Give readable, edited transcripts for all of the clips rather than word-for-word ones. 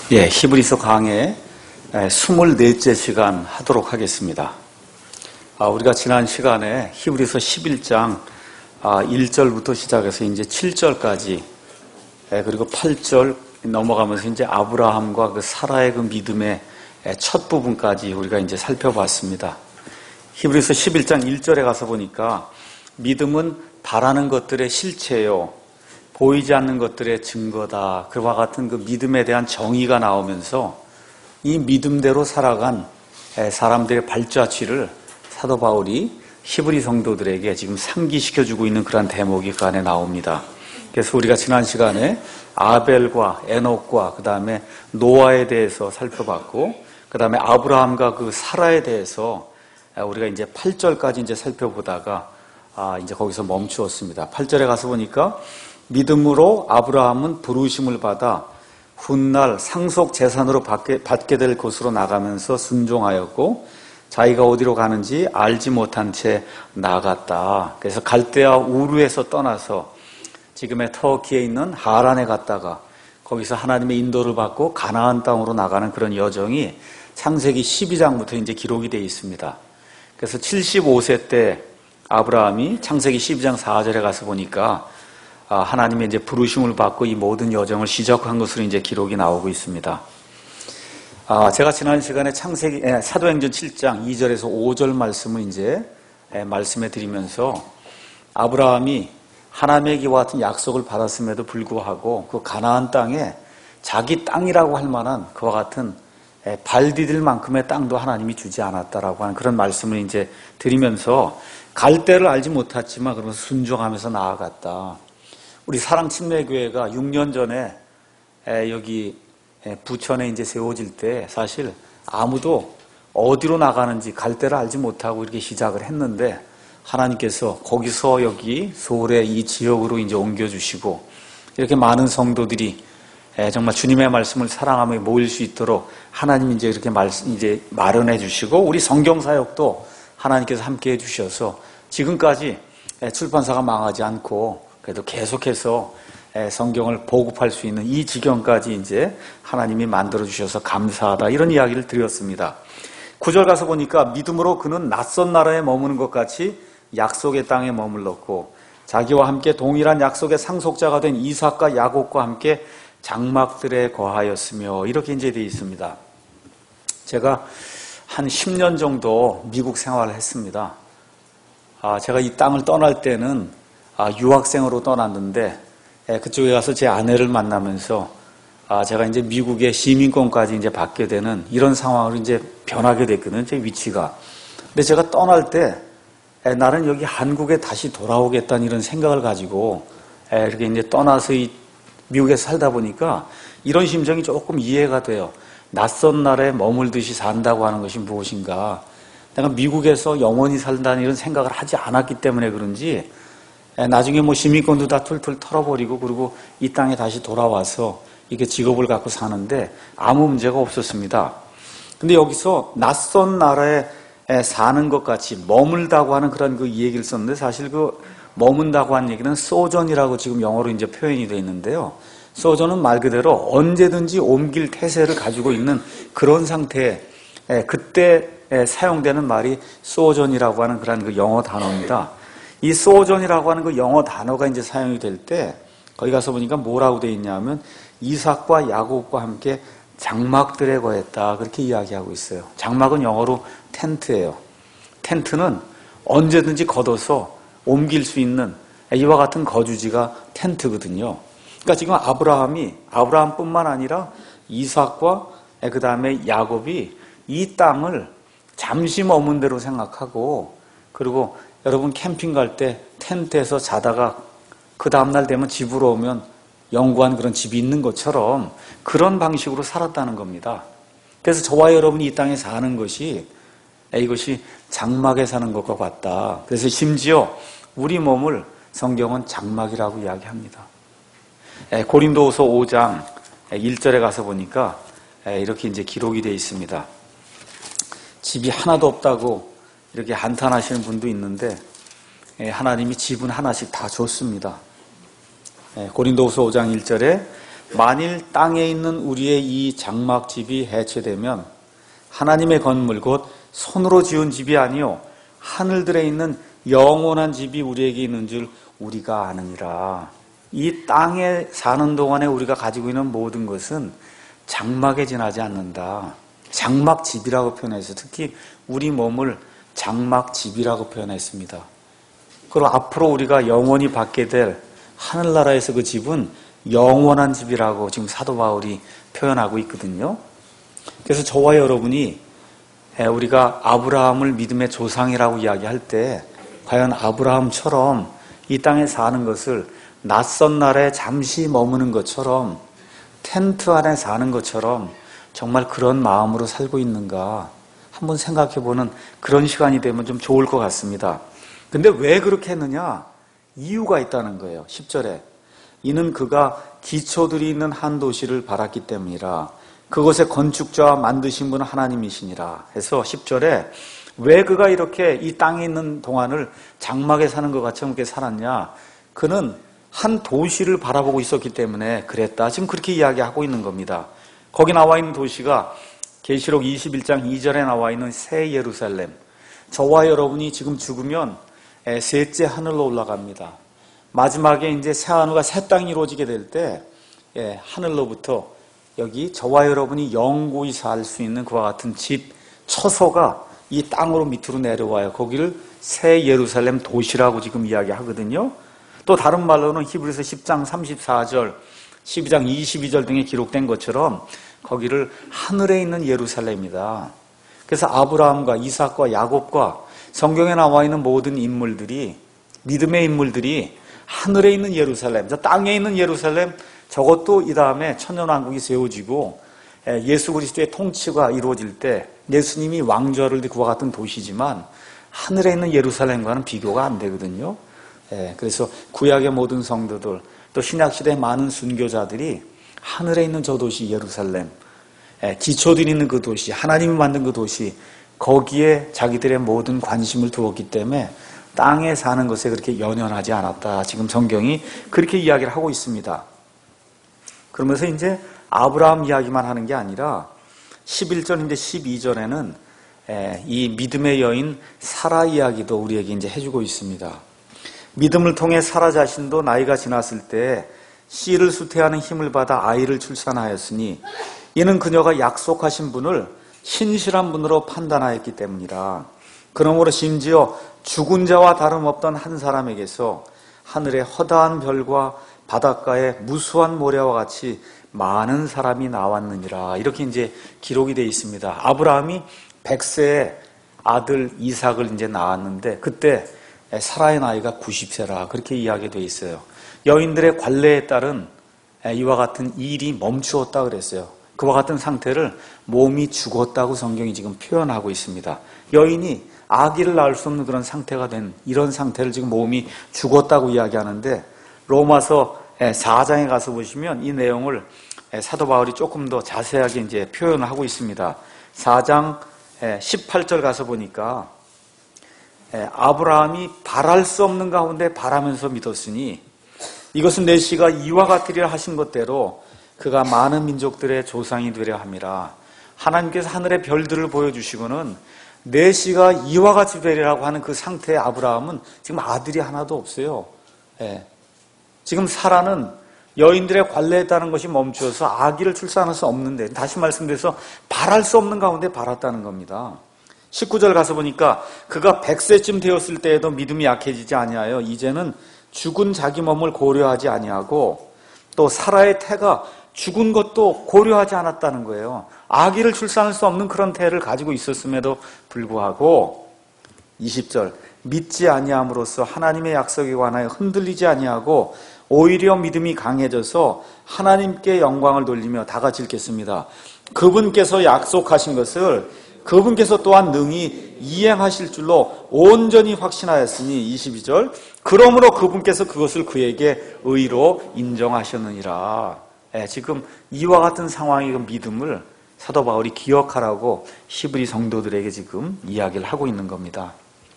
예, 히브리서 강의 24째 시간 하도록 하겠습니다. 우리가 지난 시간에 히브리서 11장 1절부터 시작해서 이제 7절까지 그리고 8절 넘어가면서 이제 아브라함과 그 사라의 그 믿음의 첫 부분까지 우리가 이제 살펴봤습니다. 히브리서 11장 1절에 가서 보니까 믿음은 바라는 것들의 실체요, 보이지 않는 것들의 증거다. 그와 같은 그 믿음에 대한 정의가 나오면서 이 믿음대로 살아간 사람들의 발자취를 사도 바울이 히브리 성도들에게 지금 상기시켜주고 있는 그런 대목이 그 안에 나옵니다. 그래서 우리가 지난 시간에 아벨과 에녹과 그 다음에 노아에 대해서 살펴봤고, 그 다음에 아브라함과 그 사라에 대해서 우리가 이제 8절까지 이제 살펴보다가 이제 거기서 멈추었습니다. 8절에 가서 보니까 믿음으로 아브라함은 부르심을 받아 훗날 상속 재산으로 받게 될 곳으로 나가면서 순종하였고 자기가 어디로 가는지 알지 못한 채 나갔다. 그래서 갈대아 우르에서 떠나서 지금의 터키에 있는 하란에 갔다가 거기서 하나님의 인도를 받고 가나안 땅으로 나가는 그런 여정이 창세기 12장부터 이제 기록이 되어 있습니다. 그래서 75세 때 아브라함이 창세기 12장 4절에 가서 보니까 하나님의 이제 부르심을 받고 이 모든 여정을 시작한 것으로 이제 기록이 나오고 있습니다. 제가 지난 시간에 창세기 사도행전 7장 2절에서 5절 말씀을 이제 말씀해 드리면서 아브라함이 하나님에게와 같은 약속을 받았음에도 불구하고 그 가나안 땅에 자기 땅이라고 할 만한 그와 같은 발 디딜 만큼의 땅도 하나님이 주지 않았다라고 하는 그런 말씀을 이제 드리면서 갈 때를 알지 못했지만 그러면서 순종하면서 나아갔다. 우리 사랑침례교회가 6년 전에 여기 부천에 이제 세워질 때 사실 아무도 어디로 나가는지 갈 데를 알지 못하고 이렇게 시작을 했는데 하나님께서 거기서 여기 서울의 이 지역으로 이제 옮겨주시고 이렇게 많은 성도들이 정말 주님의 말씀을 사랑하며 모일 수 있도록 하나님이 이제 이렇게 이제 마련해 주시고 우리 성경사역도 하나님께서 함께 해 주셔서 지금까지 출판사가 망하지 않고 그래도 계속해서 성경을 보급할 수 있는 이 지경까지 이제 하나님이 만들어주셔서 감사하다 이런 이야기를 드렸습니다. 9절 가서 보니까 믿음으로 그는 낯선 나라에 머무는 것 같이 약속의 땅에 머물렀고 자기와 함께 동일한 약속의 상속자가 된 이삭과 야곱과 함께 장막들에 거하였으며 이렇게 이제 되어 있습니다. 제가 한 10년 정도 미국 생활을 했습니다. 제가 이 땅을 떠날 때는 유학생으로 떠났는데 그쪽에 가서 제 아내를 만나면서 제가 이제 미국의 시민권까지 이제 받게 되는 이런 상황으로 이제 변하게 됐거든요. 제 위치가. 근데 제가 떠날 때 나는 여기 한국에 다시 돌아오겠다는 이런 생각을 가지고 이렇게 이제 떠나서 이 미국에서 살다 보니까 이런 심정이 조금 이해가 돼요. 낯선 나라에 머물듯이 산다고 하는 것이 무엇인가. 내가 미국에서 영원히 살다는 이런 생각을 하지 않았기 때문에 그런지 나중에 뭐 시민권도 다 툴툴 털어버리고 그리고 이 땅에 다시 돌아와서 이렇게 직업을 갖고 사는데 아무 문제가 없었습니다. 근데 여기서 낯선 나라에 사는 것 같이 머물다고 하는 그런 그 얘기를 썼는데 사실 그 머문다고 하는 얘기는 소전이라고 지금 영어로 이제 표현이 되어 있는데요. 소전은 말 그대로 언제든지 옮길 태세를 가지고 있는 그런 상태에 그때 사용되는 말이 소전이라고 하는 그런 그 영어 단어입니다. 이 소전이라고 하는 그 영어 단어가 이제 사용이 될 때 거기 가서 보니까 뭐라고 되어 있냐면 이삭과 야곱과 함께 장막들에 거했다 그렇게 이야기하고 있어요. 장막은 영어로 텐트예요. 텐트는 언제든지 걷어서 옮길 수 있는 이와 같은 거주지가 텐트거든요. 그러니까 지금 아브라함뿐만 아니라 이삭과 그 다음에 야곱이 이 땅을 잠시 머문 대로 생각하고 그리고 여러분 캠핑 갈 때 텐트에서 자다가 그 다음날 되면 집으로 오면 영구한 그런 집이 있는 것처럼 그런 방식으로 살았다는 겁니다. 그래서 저와 여러분이 이 땅에 사는 것이 이것이 장막에 사는 것과 같다. 그래서 심지어 우리 몸을 성경은 장막이라고 이야기합니다. 고린도후서 5장 1절에 가서 보니까 이렇게 이제 기록이 되어 있습니다. 집이 하나도 없다고 이렇게 한탄하시는 분도 있는데 하나님이 집은 하나씩 다 줬습니다. 고린도후서 5장 1절에 만일 땅에 있는 우리의 이 장막집이 해체되면 하나님의 건물 곧 손으로 지은 집이 아니요 하늘들에 있는 영원한 집이 우리에게 있는 줄 우리가 아느니라. 이 땅에 사는 동안에 우리가 가지고 있는 모든 것은 장막에 지나지 않는다. 장막집이라고 표현해서 특히 우리 몸을 장막집이라고 표현했습니다. 그리고 앞으로 우리가 영원히 받게 될 하늘나라에서 그 집은 영원한 집이라고 지금 사도 바울이 표현하고 있거든요. 그래서 저와 여러분이 우리가 아브라함을 믿음의 조상이라고 이야기할 때 과연 아브라함처럼 이 땅에 사는 것을 낯선 나라에 잠시 머무는 것처럼 텐트 안에 사는 것처럼 정말 그런 마음으로 살고 있는가 한번 생각해보는 그런 시간이 되면 좀 좋을 것 같습니다. 근데 왜 그렇게 했느냐? 이유가 있다는 거예요. 10절에 이는 그가 기초들이 있는 한 도시를 바랐기 때문이라. 그곳의 건축자와 만드신 분은 하나님이시니라 해서 10절에 왜 그가 이렇게 이 땅에 있는 동안을 장막에 사는 것 같이 이렇게 살았냐? 그는 한 도시를 바라보고 있었기 때문에 그랬다. 지금 그렇게 이야기하고 있는 겁니다. 거기 나와 있는 도시가 계시록 21장 2절에 나와 있는 새 예루살렘. 저와 여러분이 지금 죽으면 셋째 하늘로 올라갑니다. 마지막에 이제 새 하늘과 새 땅이 이루어지게 될 때 하늘로부터 여기 저와 여러분이 영구히 살 수 있는 그와 같은 집, 처소가 이 땅으로 밑으로 내려와요. 거기를 새 예루살렘 도시라고 지금 이야기하거든요. 또 다른 말로는 히브리서 10장 34절, 12장 22절 등에 기록된 것처럼 거기를 하늘에 있는 예루살렘이다. 그래서 아브라함과 이삭과 야곱과 성경에 나와 있는 모든 인물들이, 믿음의 인물들이 하늘에 있는 예루살렘, 저 땅에 있는 예루살렘, 저것도 이 다음에 천년왕국이 세워지고 예수 그리스도의 통치가 이루어질 때 예수님이 왕좌를 그와 같은 도시지만 하늘에 있는 예루살렘과는 비교가 안 되거든요. 그래서 구약의 모든 성도들 또 신약시대의 많은 순교자들이 하늘에 있는 저 도시 예루살렘, 기초들이 있는 그 도시, 하나님이 만든 그 도시, 거기에 자기들의 모든 관심을 두었기 때문에 땅에 사는 것에 그렇게 연연하지 않았다. 지금 성경이 그렇게 이야기를 하고 있습니다. 그러면서 이제 아브라함 이야기만 하는 게 아니라 11절인데 12절에는 이 믿음의 여인 사라 이야기도 우리에게 이제 해주고 있습니다. 믿음을 통해 사라 자신도 나이가 지났을 때 씨를 수태하는 힘을 받아 아이를 출산하였으니 이는 그녀가 약속하신 분을 신실한 분으로 판단하였기 때문이라. 그러므로 심지어 죽은 자와 다름없던 한 사람에게서 하늘의 허다한 별과 바닷가의 무수한 모래와 같이 많은 사람이 나왔느니라. 이렇게 이제 기록이 되어 있습니다. 아브라함이 100세에 아들 이삭을 이제 낳았는데 그때 사라의 나이가 90세라 그렇게 이야기되어 있어요. 여인들의 관례에 따른 이와 같은 일이 멈추었다 그랬어요. 그와 같은 상태를 몸이 죽었다고 성경이 지금 표현하고 있습니다. 여인이 아기를 낳을 수 없는 그런 상태가 된 이런 상태를 지금 몸이 죽었다고 이야기하는데 로마서 4장에 가서 보시면 이 내용을 사도 바울이 조금 더 자세하게 이제 표현을 하고 있습니다. 4장 18절 가서 보니까 아브라함이 바랄 수 없는 가운데 바라면서 믿었으니 이것은 내 씨가 이와 같으리라 하신 것대로 그가 많은 민족들의 조상이 되려 함이라. 하나님께서 하늘의 별들을 보여주시고는 내 씨가 이와 같이 되리라고 하는 그 상태의 아브라함은 지금 아들이 하나도 없어요. 지금 사라는 여인들의 관례에 따른 것이 멈추어서 아기를 출산할 수 없는데 다시 말씀드려서 바랄 수 없는 가운데 바랐다는 겁니다. 19절 가서 보니까 그가 100세쯤 되었을 때에도 믿음이 약해지지 아니하여 이제는 죽은 자기 몸을 고려하지 아니하고 또 사라의 태가 죽은 것도 고려하지 않았다는 거예요. 아기를 출산할 수 없는 그런 태를 가지고 있었음에도 불구하고 20절 믿지 아니함으로써 하나님의 약속에 관하여 흔들리지 아니하고 오히려 믿음이 강해져서 하나님께 영광을 돌리며 다 같이 읽겠습니다. 그분께서 약속하신 것을 그분께서 또한 능히 이행하실 줄로 온전히 확신하였으니 22절 그러므로 그분께서 그것을 그에게 의로 인정하셨느니라. 지금 이와 같은 상황의 그 믿음을 사도 바울이 기억하라고 히브리 성도들에게 지금 이야기를 하고 있는 겁니다.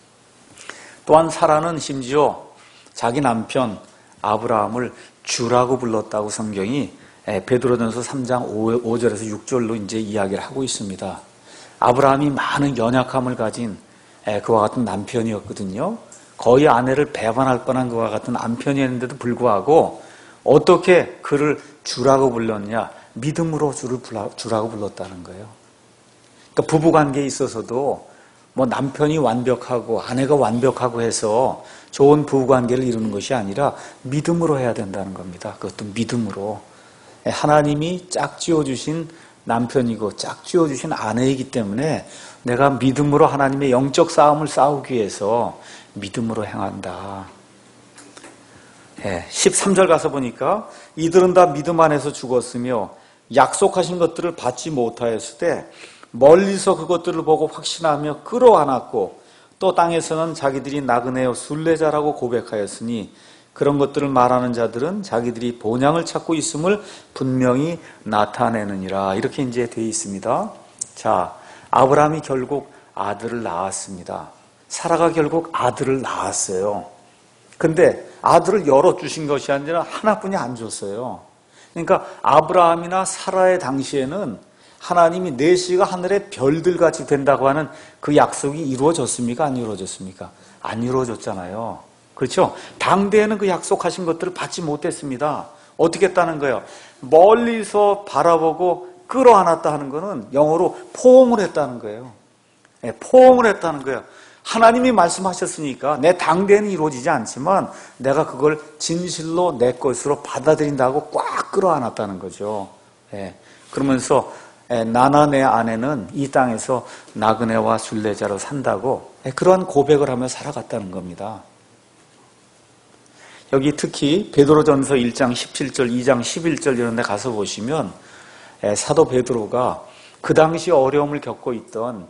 또한 사라는 심지어 자기 남편 아브라함을 주라고 불렀다고 성경이 베드로전서 3장 5절에서 6절로 이제 이야기를 하고 있습니다. 아브라함이 많은 연약함을 가진 그와 같은 남편이었거든요. 거의 아내를 배반할 뻔한 그와 같은 남편이었는데도 불구하고 어떻게 그를 주라고 불렀냐? 믿음으로 주라고 불렀다는 거예요. 그러니까 부부관계에 있어서도 뭐 남편이 완벽하고 아내가 완벽하고 해서 좋은 부부관계를 이루는 것이 아니라 믿음으로 해야 된다는 겁니다. 그것도 믿음으로. 하나님이 짝지어주신 남편이고 짝지어주신 아내이기 때문에 내가 믿음으로 하나님의 영적 싸움을 싸우기 위해서 믿음으로 행한다. 13절 가서 보니까 이들은 다 믿음 안에서 죽었으며 약속하신 것들을 받지 못하였을 때 멀리서 그것들을 보고 확신하며 끌어안았고 또 땅에서는 자기들이 나그네요 순례자라고 고백하였으니 그런 것들을 말하는 자들은 자기들이 본향을 찾고 있음을 분명히 나타내느니라. 이렇게 이제 되어 있습니다. 자, 아브라함이 결국 아들을 낳았습니다. 사라가 결국 아들을 낳았어요. 근데 아들을 열어주신 것이 아니라 하나뿐이 안 줬어요. 그러니까 아브라함이나 사라의 당시에는 하나님이 내시가 하늘의 별들같이 된다고 하는 그 약속이 이루어졌습니까? 안 이루어졌습니까? 안 이루어졌잖아요. 그렇죠? 당대에는 그 약속하신 것들을 받지 못했습니다. 어떻게 했다는 거예요? 멀리서 바라보고 끌어안았다 하는 거는 영어로 포옹을 했다는 거예요. 포옹을 했다는 거예요. 하나님이 말씀하셨으니까 내 당대에는 이루어지지 않지만 내가 그걸 진실로 내 것으로 받아들인다고 꽉 끌어안았다는 거죠. 그러면서 나나 내 아내는 이 땅에서 나그네와 순례자로 산다고 그러한 고백을 하며 살아갔다는 겁니다. 여기 특히 베드로전서 1장 17절, 2장 11절 이런 데 가서 보시면 사도 베드로가 그 당시 어려움을 겪고 있던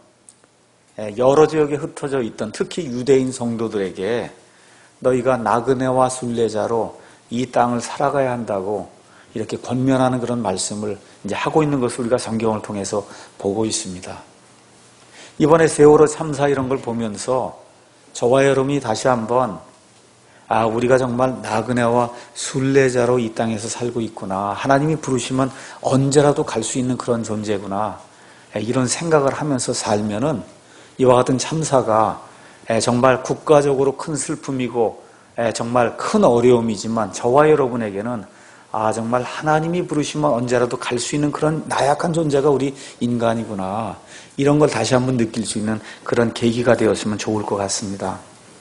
여러 지역에 흩어져 있던 특히 유대인 성도들에게 너희가 나그네와 순례자로 이 땅을 살아가야 한다고 이렇게 권면하는 그런 말씀을 이제 하고 있는 것을 우리가 성경을 통해서 보고 있습니다. 이번에 세월호 참사 이런 걸 보면서 저와 여러분이 다시 한번 우리가 정말 나그네와 순례자로 이 땅에서 살고 있구나. 하나님이 부르시면 언제라도 갈 수 있는 그런 존재구나. 이런 생각을 하면서 살면은 이와 같은 참사가 정말 국가적으로 큰 슬픔이고 정말 큰 어려움이지만 저와 여러분에게는 정말 하나님이 부르시면 언제라도 갈 수 있는 그런 나약한 존재가 우리 인간이구나. 이런 걸 다시 한번 느낄 수 있는 그런 계기가 되었으면 좋을 것 같습니다.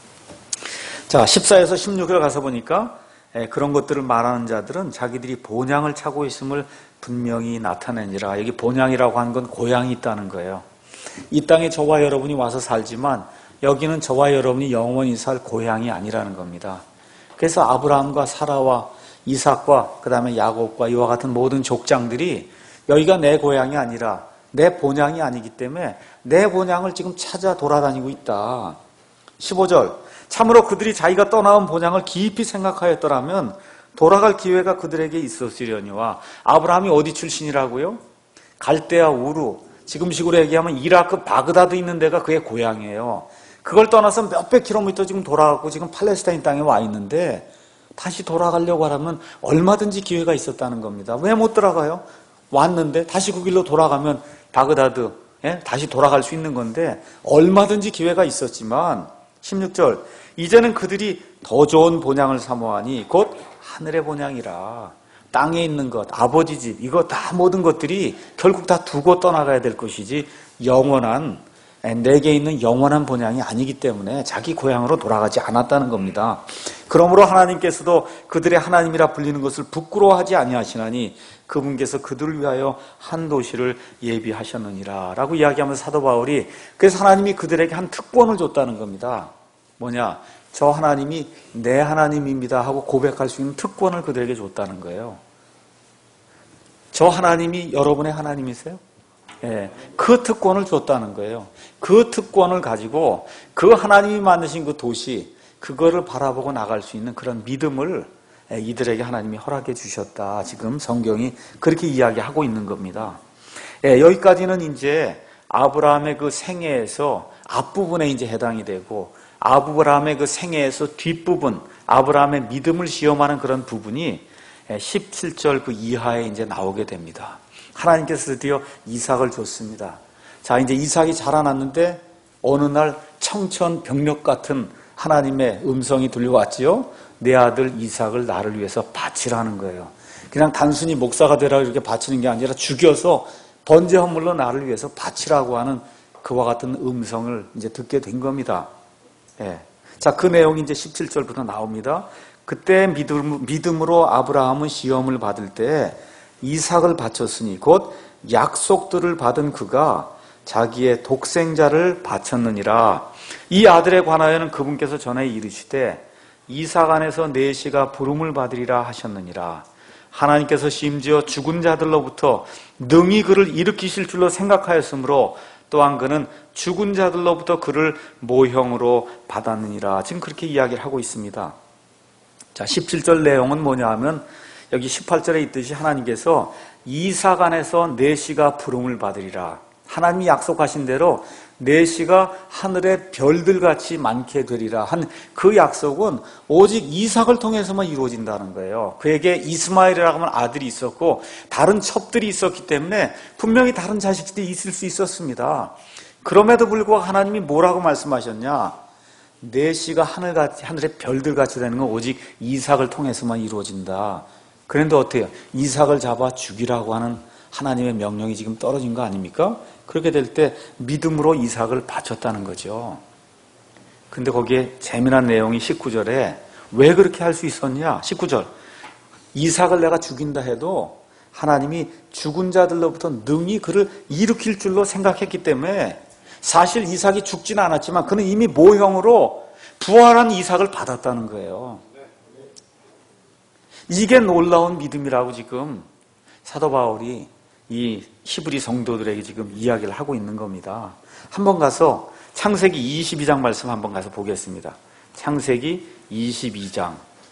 자, 14에서 16을 가서 보니까 그런 것들을 말하는 자들은 자기들이 본향을 찾고 있음을 분명히 나타내니라. 여기 본향이라고 하는 건 고향이 있다는 거예요. 이 땅에 저와 여러분이 와서 살지만 여기는 저와 여러분이 영원히 살 고향이 아니라는 겁니다. 그래서 아브라함과 사라와 이삭과 그 다음에 야곱과 이와 같은 모든 족장들이 여기가 내 고향이 아니라 내 본향이 아니기 때문에 내 본향을 지금 찾아 돌아다니고 있다. 15절 참으로 그들이 자기가 떠나온 본향을 깊이 생각하였더라면 돌아갈 기회가 그들에게 있었으려니와. 아브라함이 어디 출신이라고요? 갈대아 우루, 지금식으로 얘기하면 이라크 바그다드 있는 데가 그의 고향이에요. 그걸 떠나서 몇백 킬로미터 지금 돌아가고 지금 팔레스타인 땅에 와 있는데 다시 돌아가려고 하면 얼마든지 기회가 있었다는 겁니다. 왜 못 돌아가요? 왔는데 다시 그 길로 돌아가면 바그다드 다시 돌아갈 수 있는 건데 얼마든지 기회가 있었지만 16절 이제는 그들이 더 좋은 본향을 사모하니 곧 하늘의 본향이라. 땅에 있는 것, 아버지 집, 이거 다 모든 것들이 결국 다 두고 떠나가야 될 것이지 영원한, 내게 있는 영원한 본향이 아니기 때문에 자기 고향으로 돌아가지 않았다는 겁니다. 그러므로 하나님께서도 그들의 하나님이라 불리는 것을 부끄러워하지 아니하시나니 그분께서 그들을 위하여 한 도시를 예비하셨느니라 라고 이야기하면서 사도 바울이 그래서 하나님이 그들에게 한 특권을 줬다는 겁니다. 뭐냐? 저 하나님이 내 하나님입니다 하고 고백할 수 있는 특권을 그들에게 줬다는 거예요. 저 하나님이 여러분의 하나님이세요? 그 특권을 줬다는 거예요. 그 특권을 가지고 그 하나님이 만드신 그 도시, 그거를 바라보고 나갈 수 있는 그런 믿음을 이들에게 하나님이 허락해 주셨다. 지금 성경이 그렇게 이야기하고 있는 겁니다. 여기까지는 이제 아브라함의 그 생애에서 앞부분에 이제 해당이 되고 아브라함의 그 생애에서 뒷부분, 아브라함의 믿음을 시험하는 그런 부분이 17절 그 이하에 이제 나오게 됩니다. 하나님께서 드디어 이삭을 줬습니다. 자, 이제 이삭이 자라났는데 어느 날 청천벽력 같은 하나님의 음성이 들려왔지요. 내 아들 이삭을 나를 위해서 바치라는 거예요. 그냥 단순히 목사가 되라 이렇게 바치는 게 아니라 죽여서 번제 헌물로 나를 위해서 바치라고 하는 그와 같은 음성을 이제 듣게 된 겁니다. 예. 자, 그 내용이 이제 17절부터 나옵니다. 그때 믿음으로 아브라함은 시험을 받을 때 이삭을 바쳤으니 곧 약속들을 받은 그가 자기의 독생자를 바쳤느니라. 이 아들에 관하여는 그분께서 전에 이르시되 이삭 안에서 내 씨가 부름을 받으리라 하셨느니라. 하나님께서 심지어 죽은 자들로부터 능히 그를 일으키실 줄로 생각하였으므로 또한 그는 죽은 자들로부터 그를 모형으로 받았느니라. 지금 그렇게 이야기를 하고 있습니다. 자, 17절 내용은 뭐냐 하면 여기 18절에 있듯이 하나님께서 이삭 안에서 내 씨가 부름을 받으리라. 하나님이 약속하신 대로 내 씨가 하늘의 별들같이 많게 되리라 한 그 약속은 오직 이삭을 통해서만 이루어진다는 거예요. 그에게 이스마엘이라고 하는 아들이 있었고 다른 첩들이 있었기 때문에 분명히 다른 자식들이 있을 수 있었습니다. 그럼에도 불구하고 하나님이 뭐라고 말씀하셨냐? 내 씨가 하늘의 별들같이 되는 건 오직 이삭을 통해서만 이루어진다. 그런데 어때요? 이삭을 잡아 죽이라고 하는 하나님의 명령이 지금 떨어진 거 아닙니까? 그렇게 될 때 믿음으로 이삭을 바쳤다는 거죠. 근데 거기에 재미난 내용이 19절에 왜 그렇게 할 수 있었냐? 19절. 이삭을 내가 죽인다 해도 하나님이 죽은 자들로부터 능히 그를 일으킬 줄로 생각했기 때문에 사실 이삭이 죽지는 않았지만 그는 이미 모형으로 부활한 이삭을 받았다는 거예요. 이게 놀라운 믿음이라고 지금 사도 바울이 이 히브리 성도들에게 지금 이야기를 하고 있는 겁니다. 한번 가서 창세기 22장 말씀 한번 가서 보겠습니다. 창세기 22장.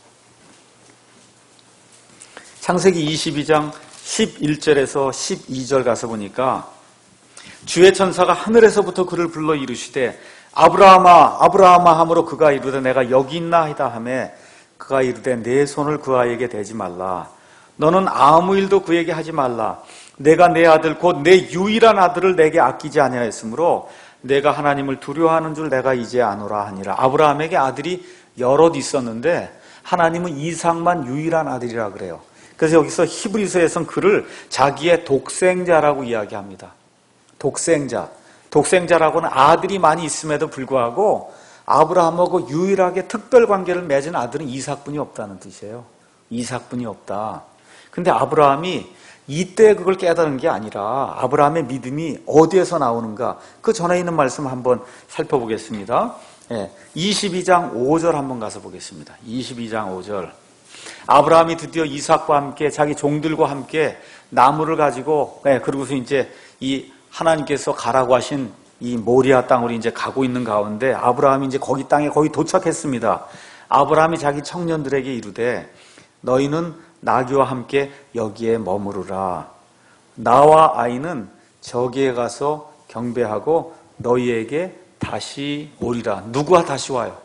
창세기 22장 11절에서 12절 가서 보니까 주의 천사가 하늘에서부터 그를 불러 이르시되 아브라함아 아브라함아 하므로 그가 이르되 내가 여기 있나이다 하매 그가 이르되 내 손을 그 아이에게 대지 말라. 너는 아무 일도 그에게 하지 말라. 내가 내 아들 곧 내 유일한 아들을 내게 아끼지 아니하였으므로 내가 하나님을 두려워하는 줄 내가 이제 아노라 하니라. 아브라함에게 아들이 여럿 있었는데 하나님은 이삭만 유일한 아들이라 그래요. 그래서 여기서 히브리서에서는 그를 자기의 독생자라고 이야기합니다. 독생자. 독생자라고는 아들이 많이 있음에도 불구하고 아브라함하고 유일하게 특별 관계를 맺은 아들은 이삭뿐이 없다는 뜻이에요. 이삭뿐이 없다. 근데 아브라함이 이때 그걸 깨달은 게 아니라 아브라함의 믿음이 어디에서 나오는가? 그 전에 있는 말씀 한번 살펴보겠습니다. 22장 5절 한번 가서 보겠습니다. 22장 5절. 아브라함이 드디어 이삭과 함께 자기 종들과 함께 나무를 가지고 그러고서 이제 이 하나님께서 가라고 하신 이 모리아 땅으로 이제 가고 있는 가운데 아브라함이 이제 거기 땅에 거의 도착했습니다. 아브라함이 자기 청년들에게 이르되 너희는 나귀와 함께 여기에 머무르라. 나와 아이는 저기에 가서 경배하고 너희에게 다시 오리라. 누구와 다시 와요?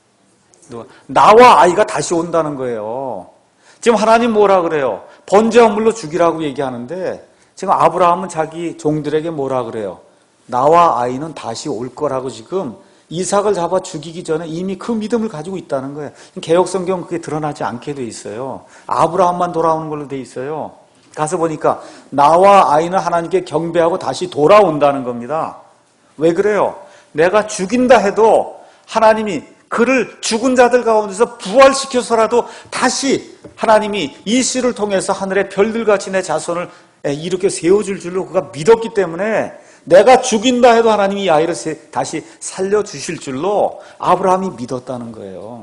나와 아이가 다시 온다는 거예요. 지금 하나님 뭐라 그래요? 번제 헌물로 죽이라고 얘기하는데 지금 아브라함은 자기 종들에게 뭐라 그래요? 나와 아이는 다시 올 거라고 지금 이삭을 잡아 죽이기 전에 이미 그 믿음을 가지고 있다는 거예요. 개역성경은 그게 드러나지 않게 돼 있어요. 아브라함만 돌아오는 걸로 돼 있어요. 가서 보니까 나와 아이는 하나님께 경배하고 다시 돌아온다는 겁니다. 왜 그래요? 내가 죽인다 해도 하나님이 그를 죽은 자들 가운데서 부활시켜서라도 다시 하나님이 이 씨를 통해서 하늘의 별들같이 내 자손을 이렇게 세워줄 줄로 그가 믿었기 때문에 내가 죽인다 해도 하나님이 이 아이를 다시 살려주실 줄로 아브라함이 믿었다는 거예요.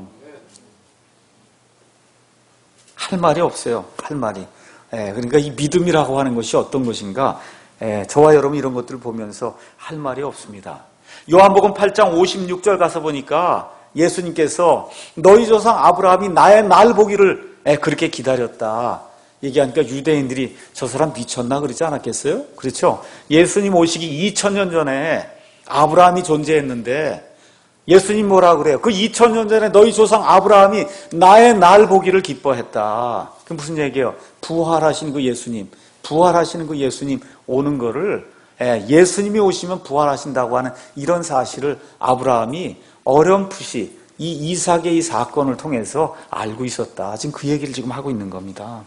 할 말이 없어요. 할 말이. 그러니까 이 믿음이라고 하는 것이 어떤 것인가? 저와 여러분 이런 것들을 보면서 할 말이 없습니다. 요한복음 8장 56절 가서 보니까 예수님께서 너희 조상 아브라함이 나의 날 보기를 그렇게 기다렸다. 얘기하니까 유대인들이 저 사람 미쳤나 그러지 않았겠어요? 그렇죠? 예수님 오시기 2000년 전에 아브라함이 존재했는데 예수님 뭐라 그래요? 그 2000년 전에 너희 조상 아브라함이 나의 날 보기를 기뻐했다. 그 무슨 얘기예요? 부활하신 그 예수님, 부활하시는 그 예수님 오는 거를, 예수님이 오시면 부활하신다고 하는 이런 사실을 아브라함이 어렴풋이 이 이삭의 이 사건을 통해서 알고 있었다. 지금 그 얘기를 지금 하고 있는 겁니다.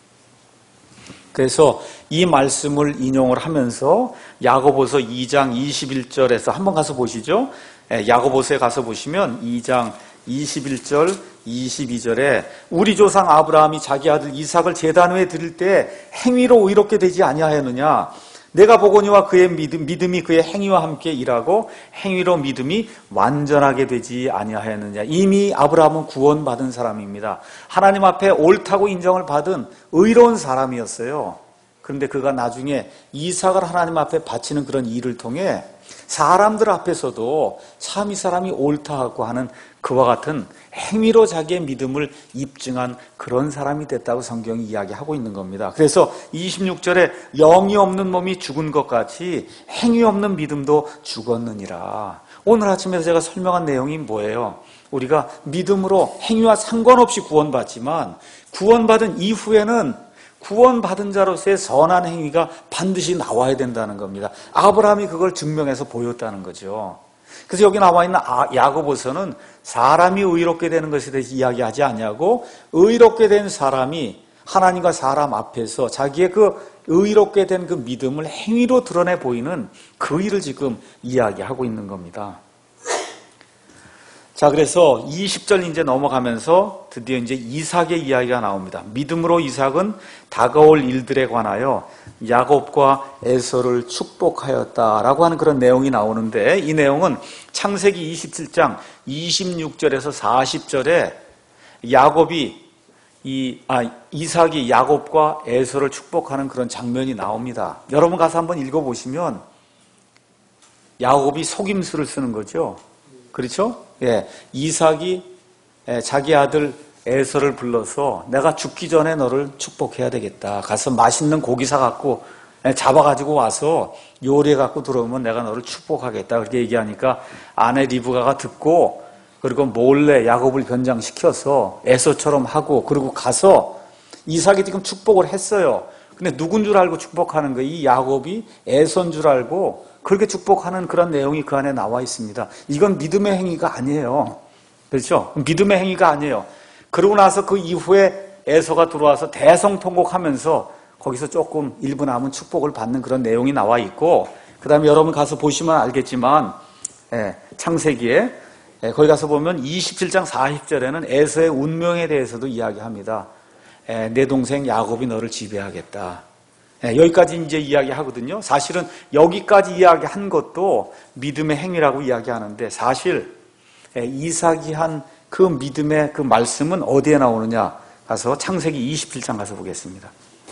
그래서 이 말씀을 인용을 하면서 야고보서 2장 21절에서 한번 가서 보시죠. 야고보서에 가서 보시면 2장 21절, 22절에 우리 조상 아브라함이 자기 아들 이삭을 제단 위에 드릴 때 행위로 의롭게 되지 아니하였느냐? 내가 보거니와 그의 믿음이 그의 행위와 함께 일하고 행위로 믿음이 완전하게 되지 아니하였느냐. 이미 아브라함은 구원받은 사람입니다. 하나님 앞에 옳다고 인정을 받은 의로운 사람이었어요. 그런데 그가 나중에 이삭을 하나님 앞에 바치는 그런 일을 통해 사람들 앞에서도 참 이 사람이 옳다고 하는 그와 같은 행위로 자기의 믿음을 입증한 그런 사람이 됐다고 성경이 이야기하고 있는 겁니다. 그래서 26절에 영이 없는 몸이 죽은 것 같이 행위 없는 믿음도 죽었느니라. 오늘 아침에 제가 설명한 내용이 뭐예요? 우리가 믿음으로 행위와 상관없이 구원받지만 구원받은 이후에는 구원받은 자로서의 선한 행위가 반드시 나와야 된다는 겁니다. 아브라함이 그걸 증명해서 보였다는 거죠. 그래서 여기 나와 있는 야고보서는 사람이 의롭게 되는 것에 대해서 이야기하지 않냐고, 의롭게 된 사람이 하나님과 사람 앞에서 자기의 그 의롭게 된 그 믿음을 행위로 드러내 보이는 그 일을 지금 이야기하고 있는 겁니다. 자, 그래서 20절 이제 넘어가면서 드디어 이제 이삭의 이야기가 나옵니다. 믿음으로 이삭은 다가올 일들에 관하여 야곱과 에서를 축복하였다라고 하는 그런 내용이 나오는데, 이 내용은 창세기 27장 26절에서 40절에 이삭이 야곱과 에서를 축복하는 그런 장면이 나옵니다. 여러분 가서 한번 읽어보시면 야곱이 속임수를 쓰는 거죠. 그렇죠? 이삭이 자기 아들 에서를 불러서 내가 죽기 전에 너를 축복해야 되겠다. 가서 맛있는 고기 사갖고 잡아가지고 와서 요리해갖고 들어오면 내가 너를 축복하겠다. 그렇게 얘기하니까 아내 리브가가 듣고 그리고 몰래 야곱을 변장시켜서 에서처럼 하고 그리고 가서 이삭이 지금 축복을 했어요. 근데 누군 줄 알고 축복하는 거예요? 이 야곱이 에서인 줄 알고 그렇게 축복하는 그런 내용이 그 안에 나와 있습니다. 이건 믿음의 행위가 아니에요. 그렇죠? 믿음의 행위가 아니에요. 그러고 나서 그 이후에 에서가 들어와서 대성통곡하면서 거기서 조금 일부 남은 축복을 받는 그런 내용이 나와 있고, 그 다음에 여러분 가서 보시면 알겠지만 창세기에 거기 가서 보면 27장 40절에는 에서의 운명에 대해서도 이야기합니다. 내 동생 야곱이 너를 지배하겠다. 여기까지 이제 이야기하거든요. 사실은 여기까지 이야기한 것도 믿음의 행위라고 이야기하는데, 사실 이삭이 한 그 믿음의 그 말씀은 어디에 나오느냐? 가서 창세기 27장 가서 보겠습니다.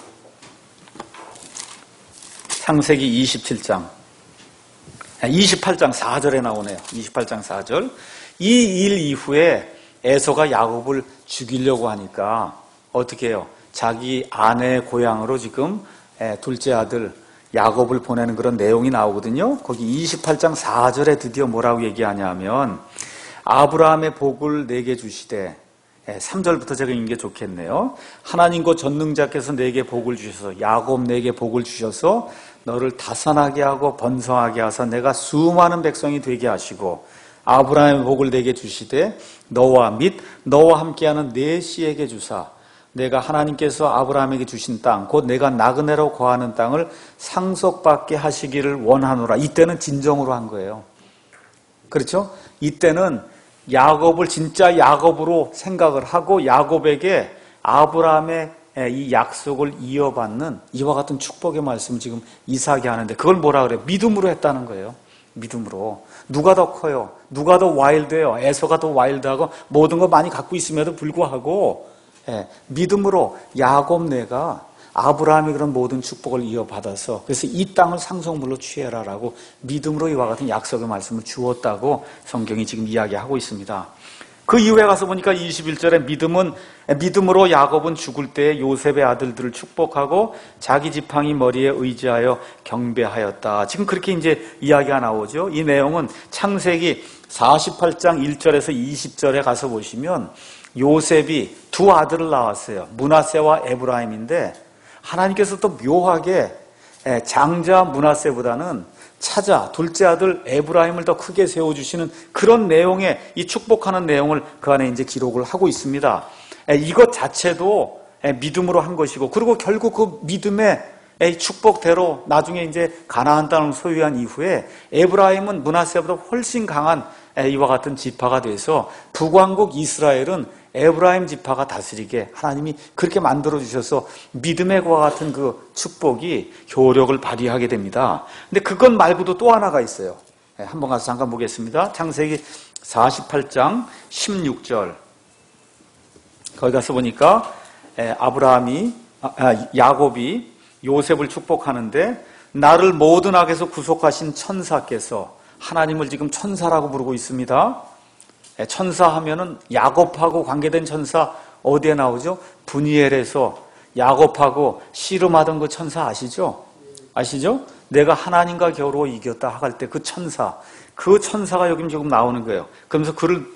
창세기 27장 28장 4절에 나오네요. 28장 4절. 이 일 이후에 에서가 야곱을 죽이려고 하니까 어떻게 해요? 자기 아내의 고향으로 지금 둘째 아들 야곱을 보내는 그런 내용이 나오거든요. 거기 28장 4절에 드디어 뭐라고 얘기하냐면, 아브라함의 복을 내게 주시되, 3절부터 제가 읽는 게 좋겠네요. 하나님 곧 전능자께서 내게 복을 주셔서, 야곱 내게 복을 주셔서 너를 다산하게 하고 번성하게 하사 내가 수많은 백성이 되게 하시고, 아브라함의 복을 내게 주시되 너와 및 너와 함께하는 네 씨에게 주사 내가 하나님께서 아브라함에게 주신 땅, 곧 내가 나그네로 거하는 땅을 상속받게 하시기를 원하노라. 이때는 진정으로 한 거예요. 그렇죠? 이때는 야곱을 진짜 야곱으로 생각을 하고 야곱에게 아브라함의 이 약속을 이어받는 이와 같은 축복의 말씀을 지금 이삭이 하는데, 그걸 뭐라 그래요? 믿음으로 했다는 거예요. 믿음으로. 누가 더 커요? 누가 더 와일드해요? 에서가 더 와일드하고 모든 거 많이 갖고 있음에도 불구하고 믿음으로 야곱 내가 아브라함이 그런 모든 축복을 이어받아서 그래서 이 땅을 상속물로 취해라라고 믿음으로 이와 같은 약속의 말씀을 주었다고 성경이 지금 이야기하고 있습니다. 그 이후에 가서 보니까 21절에 믿음으로 야곱은 죽을 때 요셉의 아들들을 축복하고 자기 지팡이 머리에 의지하여 경배하였다. 지금 그렇게 이제 이야기가 나오죠. 이 내용은 창세기 48장 1절에서 20절에 가서 보시면 요셉이 두 아들을 낳았어요. 므낫세와 에브라임인데 하나님께서 또 묘하게 장자 므낫세보다는 차자 둘째 아들 에브라임을 더 크게 세워주시는 그런 내용의 이 축복하는 내용을 그 안에 이제 기록을 하고 있습니다. 이것 자체도 믿음으로 한 것이고, 그리고 결국 그 믿음의 축복대로 나중에 이제 가나안 땅을 소유한 이후에 에브라임은 므낫세보다 훨씬 강한 이와 같은 지파가 돼서 북왕국 이스라엘은 에브라임 지파가 다스리게 하나님이 그렇게 만들어 주셔서 믿음의 과 같은 그 축복이 효력을 발휘하게 됩니다. 근데 그것 말고도 또 하나가 있어요. 한번 가서 잠깐 보겠습니다. 창세기 48장 16절. 거기 가서 보니까 야곱이 요셉을 축복하는데 나를 모든 악에서 구속하신 천사께서, 하나님을 지금 천사라고 부르고 있습니다. 천사 하면은 야곱하고 관계된 천사 어디에 나오죠? 분이엘에서 야곱하고 씨름하던 그 천사 아시죠? 아시죠? 내가 하나님과 겨루어 이겼다 할 때 그 천사가 여기 지금 나오는 거예요. 그러면서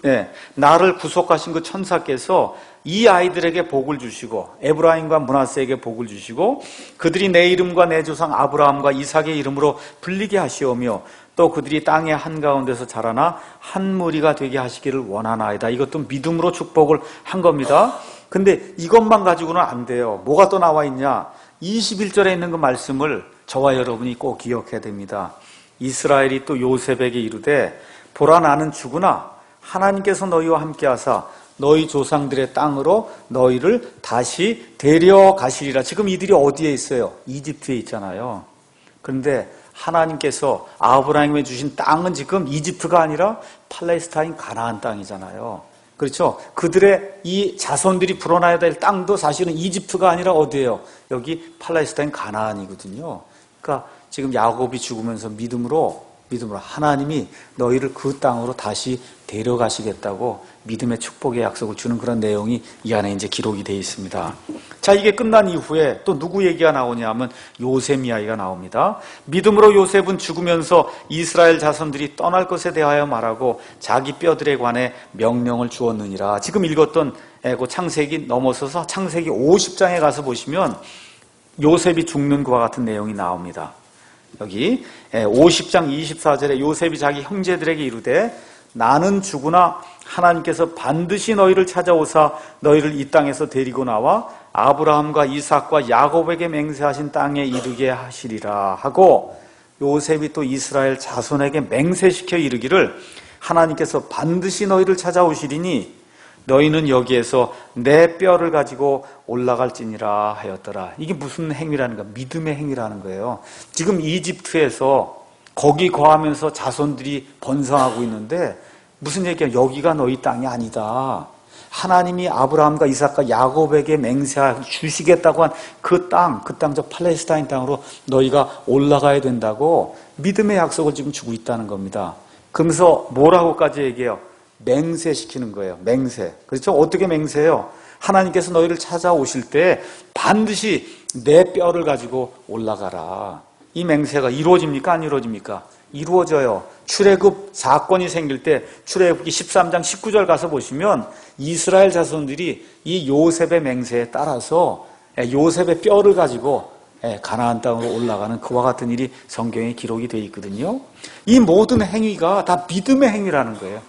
나를 구속하신 그 천사께서 이 아이들에게 복을 주시고 에브라임과 므낫세에게 복을 주시고 그들이 내 이름과 내 조상 아브라함과 이삭의 이름으로 불리게 하시오며 또 그들이 땅의 한가운데서 자라나 한 무리가 되게 하시기를 원하나이다. 이것도 믿음으로 축복을 한 겁니다. 근데 이것만 가지고는 안 돼요. 뭐가 또 나와 있냐? 21절에 있는 그 말씀을 저와 여러분이 꼭 기억해야 됩니다. 이스라엘이 또 요셉에게 이르되 보라 나는 죽으나 하나님께서 너희와 함께 하사 너희 조상들의 땅으로 너희를 다시 데려가시리라. 지금 이들이 어디에 있어요? 이집트에 있잖아요. 그런데 하나님께서 아브라함에 주신 땅은 지금 이집트가 아니라 팔레스타인 가나안 땅이잖아요. 그렇죠? 그들의 이 자손들이 불어나야 될 땅도 사실은 이집트가 아니라 어디예요? 여기 팔레스타인 가나안이거든요. 그러니까 지금 야곱이 죽으면서 믿음으로 하나님이 너희를 그 땅으로 다시 데려가시겠다고 믿음의 축복의 약속을 주는 그런 내용이 이 안에 이제 기록이 되어 있습니다. 자, 이게 끝난 이후에 또 누구 얘기가 나오냐면 요셉 이야기가 나옵니다. 믿음으로 요셉은 죽으면서 이스라엘 자손들이 떠날 것에 대하여 말하고 자기 뼈들에 관해 명령을 주었느니라. 지금 읽었던 그 창세기 넘어서서 창세기 50장에 가서 보시면 요셉이 죽는 것과 같은 내용이 나옵니다. 여기 50장 24절에 요셉이 자기 형제들에게 이르되 나는 죽으나 하나님께서 반드시 너희를 찾아오사 너희를 이 땅에서 데리고 나와 아브라함과 이삭과 야곱에게 맹세하신 땅에 이르게 하시리라 하고, 요셉이 또 이스라엘 자손에게 맹세시켜 이르기를 하나님께서 반드시 너희를 찾아오시리니 너희는 여기에서 내 뼈를 가지고 올라갈지니라 하였더라. 이게 무슨 행위라는 거야? 믿음의 행위라는 거예요. 지금 이집트에서 거기 거하면서 자손들이 번성하고 있는데 무슨 얘기야? 여기가 너희 땅이 아니다. 하나님이 아브라함과 이삭과 야곱에게 맹세하 주시겠다고 한 그 땅, 저 팔레스타인 땅으로 너희가 올라가야 된다고 믿음의 약속을 지금 주고 있다는 겁니다. 그러면서 뭐라고까지 얘기해요? 맹세시키는 거예요. 맹세. 그렇죠? 어떻게 맹세해요? 하나님께서 너희를 찾아오실 때 반드시 내 뼈를 가지고 올라가라. 이 맹세가 이루어집니까? 안 이루어집니까? 이루어져요. 출애굽 사건이 생길 때 출애굽기 13장 19절 가서 보시면 이스라엘 자손들이 이 요셉의 맹세에 따라서 요셉의 뼈를 가지고 가나안 땅으로 올라가는 그와 같은 일이 성경에 기록이 되어 있거든요. 이 모든 행위가 다 믿음의 행위라는 거예요.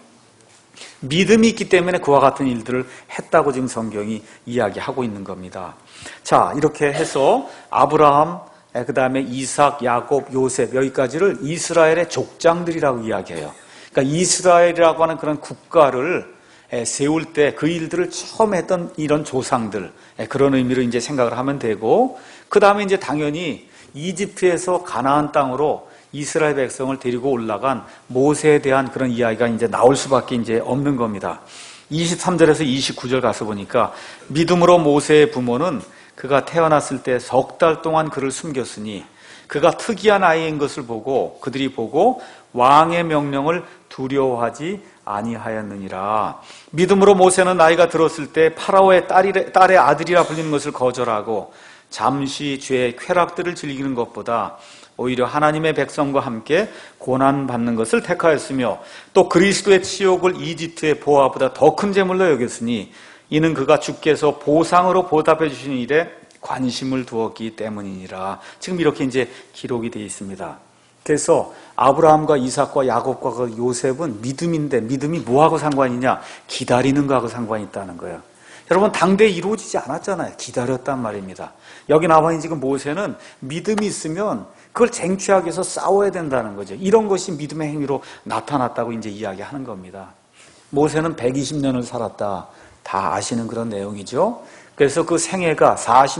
믿음이 있기 때문에 그와 같은 일들을 했다고 지금 성경이 이야기하고 있는 겁니다. 자, 이렇게 해서 아브라함, 그 다음에 이삭, 야곱, 요셉, 여기까지를 이스라엘의 족장들이라고 이야기해요. 그러니까 이스라엘이라고 하는 그런 국가를 세울 때 그 일들을 처음 했던 이런 조상들, 그런 의미로 이제 생각을 하면 되고, 그 다음에 이제 당연히 이집트에서 가나안 땅으로 이스라엘 백성을 데리고 올라간 모세에 대한 그런 이야기가 이제 나올 수밖에 이제 없는 겁니다. 23절에서 29절 가서 보니까 믿음으로 모세의 부모는 그가 태어났을 때 석 달 동안 그를 숨겼으니 그가 특이한 아이인 것을 보고 그들이 보고 왕의 명령을 두려워하지 아니하였느니라. 믿음으로 모세는 나이가 들었을 때 파라오의 딸의 아들이라 불리는 것을 거절하고 잠시 죄의 쾌락들을 즐기는 것보다 오히려 하나님의 백성과 함께 고난받는 것을 택하였으며 또 그리스도의 치욕을 이집트의 보화보다 더 큰 재물로 여겼으니 이는 그가 주께서 보상으로 보답해 주신 일에 관심을 두었기 때문이니라. 지금 이렇게 이제 기록이 되어 있습니다. 그래서 아브라함과 이삭과 야곱과 그 요셉은 믿음인데 믿음이 뭐하고 상관이냐? 기다리는 거하고 상관이 있다는 거예요. 여러분 당대에 이루어지지 않았잖아요. 기다렸단 말입니다. 여기 나와 있는 지금 모세는 믿음이 있으면 그걸 쟁취하기 위해서 싸워야 된다는 거죠. 이런 것이 믿음의 행위로 나타났다고 이제 이야기하는 겁니다. 모세는 120년을 살았다. 다 아시는 그런 내용이죠. 그래서 그 생애가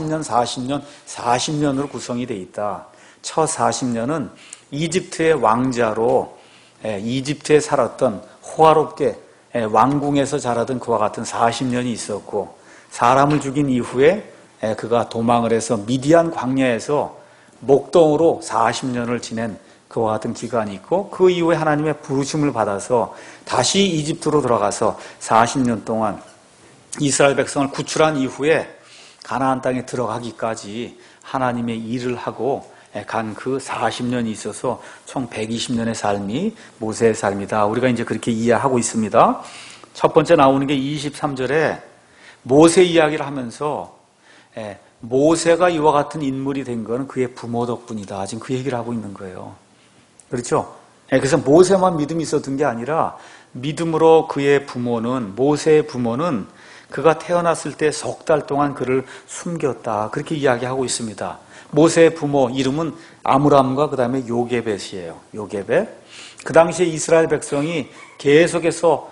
40년으로 구성이 되어 있다. 첫 40년은 이집트의 왕자로 이집트에 살았던 호화롭게 왕궁에서 자라던 그와 같은 40년이 있었고, 사람을 죽인 이후에 그가 도망을 해서 미디안 광야에서 목동으로 40년을 지낸 그와 같은 기간이 있고, 그 이후에 하나님의 부르심을 받아서 다시 이집트로 들어가서 40년 동안 이스라엘 백성을 구출한 이후에 가나안 땅에 들어가기까지 하나님의 일을 하고 간 그 40년이 있어서 총 120년의 삶이 모세의 삶이다. 우리가 이제 그렇게 이해하고 있습니다. 첫 번째 나오는 게 23절에 모세 이야기를 하면서 모세가 이와 같은 인물이 된 것은 그의 부모 덕분이다. 지금 그 얘기를 하고 있는 거예요. 그렇죠? 그래서 모세만 믿음이 있었던 게 아니라 믿음으로 그의 부모는, 모세의 부모는 그가 태어났을 때 석 달 동안 그를 숨겼다. 그렇게 이야기하고 있습니다. 모세의 부모 이름은 아므람과 그 다음에 요게벳이에요. 요게벳. 그 당시에 이스라엘 백성이 계속해서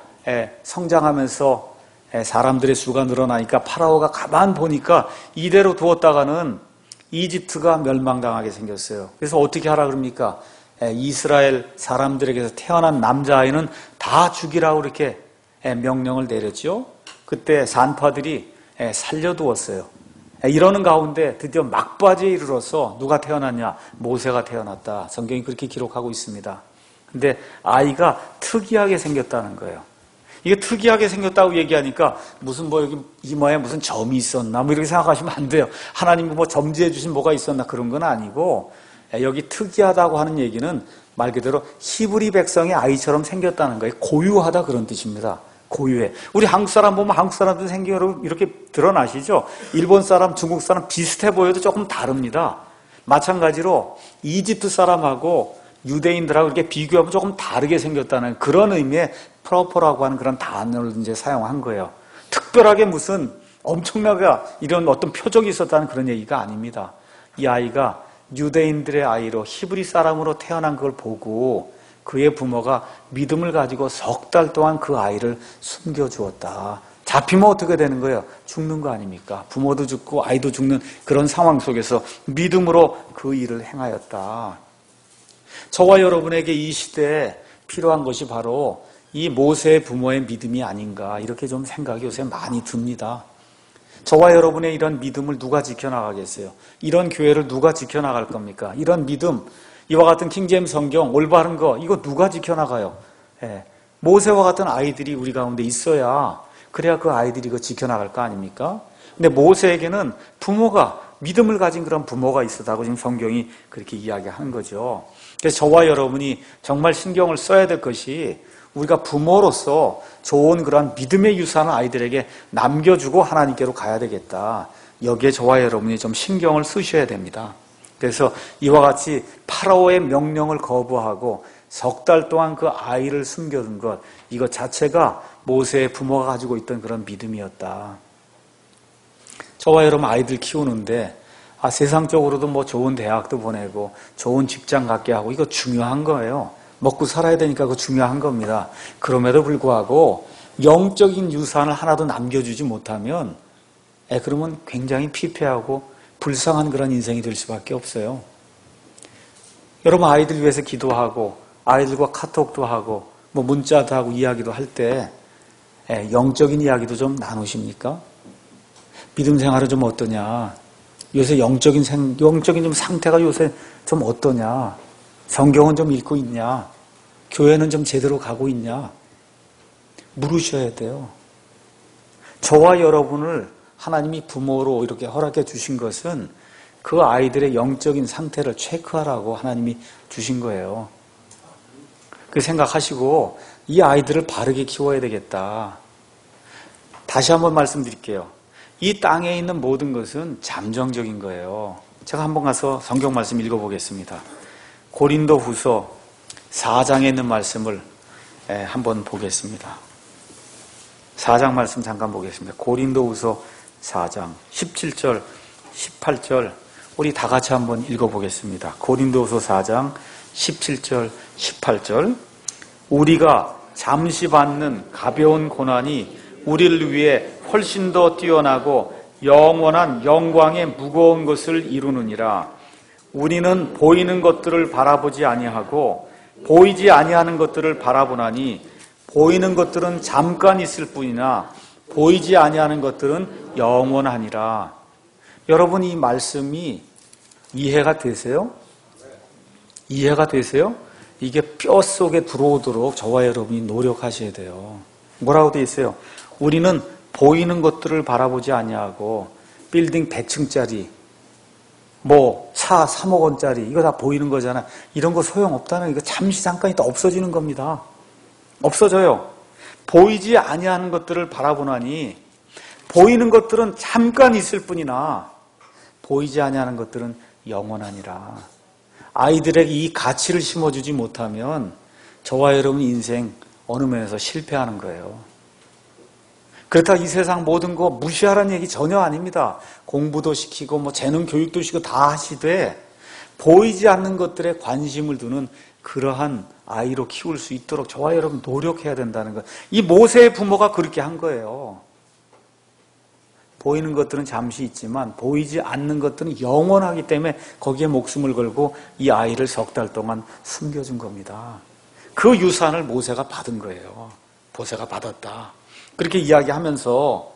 성장하면서 사람들의 수가 늘어나니까 파라오가 가만 보니까 이대로 두었다가는 이집트가 멸망당하게 생겼어요. 그래서 어떻게 하라 그럽니까? 이스라엘 사람들에게서 태어난 남자아이는 다 죽이라고 이렇게 명령을 내렸죠. 그때 산파들이 살려두었어요. 이러는 가운데 드디어 막바지에 이르러서 누가 태어났냐? 모세가 태어났다. 성경이 그렇게 기록하고 있습니다. 근데 아이가 특이하게 생겼다는 거예요. 이게 특이하게 생겼다고 얘기하니까 무슨 뭐 여기 이마에 무슨 점이 있었나 뭐 이렇게 생각하시면 안 돼요. 하나님이 뭐 점지해 주신 뭐가 있었나 그런 건 아니고, 여기 특이하다고 하는 얘기는 말 그대로 히브리 백성의 아이처럼 생겼다는 거예요. 고유하다 그런 뜻입니다. 고유해. 우리 한국 사람 보면 한국 사람들 생긴 이렇게 드러나시죠? 일본 사람, 중국 사람 비슷해 보여도 조금 다릅니다. 마찬가지로 이집트 사람하고 유대인들하고 이렇게 비교하면 조금 다르게 생겼다는 그런 의미의 프로퍼라고 하는 그런 단어를 이제 사용한 거예요. 특별하게 무슨 엄청나게 이런 어떤 표적이 있었다는 그런 얘기가 아닙니다. 이 아이가 유대인들의 아이로 히브리 사람으로 태어난 걸 보고 그의 부모가 믿음을 가지고 석 달 동안 그 아이를 숨겨주었다. 잡히면 어떻게 되는 거예요? 죽는 거 아닙니까? 부모도 죽고 아이도 죽는 그런 상황 속에서 믿음으로 그 일을 행하였다. 저와 여러분에게 이 시대에 필요한 것이 바로 이 모세의 부모의 믿음이 아닌가, 이렇게 좀 생각이 요새 많이 듭니다. 저와 여러분의 이런 믿음을 누가 지켜나가겠어요? 이런 교회를 누가 지켜나갈 겁니까? 이런 믿음, 이와 같은 킹제임스 성경, 올바른 거, 이거 누가 지켜나가요? 모세와 같은 아이들이 우리 가운데 있어야, 그래야 그 아이들이 이거 지켜나갈 거 아닙니까? 근데 모세에게는 부모가, 믿음을 가진 그런 부모가 있었다고 지금 성경이 그렇게 이야기하는 거죠. 그래서 저와 여러분이 정말 신경을 써야 될 것이, 우리가 부모로서 좋은 그런 믿음의 유산을 아이들에게 남겨주고 하나님께로 가야 되겠다. 여기에 저와 여러분이 좀 신경을 쓰셔야 됩니다. 그래서 이와 같이 파라오의 명령을 거부하고 석 달 동안 그 아이를 숨겨둔 것, 이것 자체가 모세의 부모가 가지고 있던 그런 믿음이었다. 저와 여러분 아이들 키우는데 세상적으로도 뭐 좋은 대학도 보내고 좋은 직장 갖게 하고 이거 중요한 거예요. 먹고 살아야 되니까 그거 중요한 겁니다. 그럼에도 불구하고 영적인 유산을 하나도 남겨주지 못하면 그러면 굉장히 피폐하고 불쌍한 그런 인생이 될 수밖에 없어요. 여러분 아이들 위해서 기도하고 아이들과 카톡도 하고 뭐 문자도 하고 이야기도 할 때 영적인 이야기도 좀 나누십니까? 믿음 생활은 좀 어떠냐? 요새 영적인 좀 상태가 요새 좀 어떠냐? 성경은 좀 읽고 있냐? 교회는 좀 제대로 가고 있냐? 물으셔야 돼요. 저와 여러분을 하나님이 부모로 이렇게 허락해 주신 것은 그 아이들의 영적인 상태를 체크하라고 하나님이 주신 거예요. 그 생각하시고 이 아이들을 바르게 키워야 되겠다. 다시 한번 말씀드릴게요. 이 땅에 있는 모든 것은 잠정적인 거예요. 제가 한번 가서 성경 말씀 읽어보겠습니다. 고린도후서 4장에 있는 말씀을 한번 보겠습니다. 4장 말씀 잠깐 보겠습니다. 고린도후서 4장 17절, 18절 우리 다 같이 한번 읽어보겠습니다. 고린도후서 4장 17절, 18절 우리가 잠시 받는 가벼운 고난이 우리를 위해 훨씬 더 뛰어나고 영원한 영광의 무거운 것을 이루느니라. 우리는 보이는 것들을 바라보지 아니하고 보이지 아니하는 것들을 바라보나니 보이는 것들은 잠깐 있을 뿐이나 보이지 아니하는 것들은 영원하니라. 여러분 이 말씀이 이해가 되세요? 이해가 되세요? 이게 뼛속에 들어오도록 저와 여러분이 노력하셔야 돼요. 뭐라고 돼 있어요? 우리는 보이는 것들을 바라보지 아니하고 빌딩 100층짜리 차 3억 원짜리 이거 다 보이는 거잖아. 이런 거 소용없다는 이거 잠시 잠깐 있다 없어지는 겁니다. 없어져요. 보이지 아니하는 것들을 바라보나니 보이는 것들은 잠깐 있을 뿐이나 보이지 아니하는 것들은 영원하니라. 아이들에게 이 가치를 심어주지 못하면 저와 여러분 인생 어느 면에서 실패하는 거예요. 그렇다고 이 세상 모든 거 무시하라는 얘기 전혀 아닙니다. 공부도 시키고 재능 교육도 시키고 다 하시되 보이지 않는 것들에 관심을 두는 그러한 아이로 키울 수 있도록 저와 여러분 노력해야 된다는 것. 이 모세의 부모가 그렇게 한 거예요. 보이는 것들은 잠시 있지만 보이지 않는 것들은 영원하기 때문에 거기에 목숨을 걸고 이 아이를 6달 동안 숨겨준 겁니다. 그 유산을 모세가 받은 거예요. 모세가 받았다. 그렇게 이야기하면서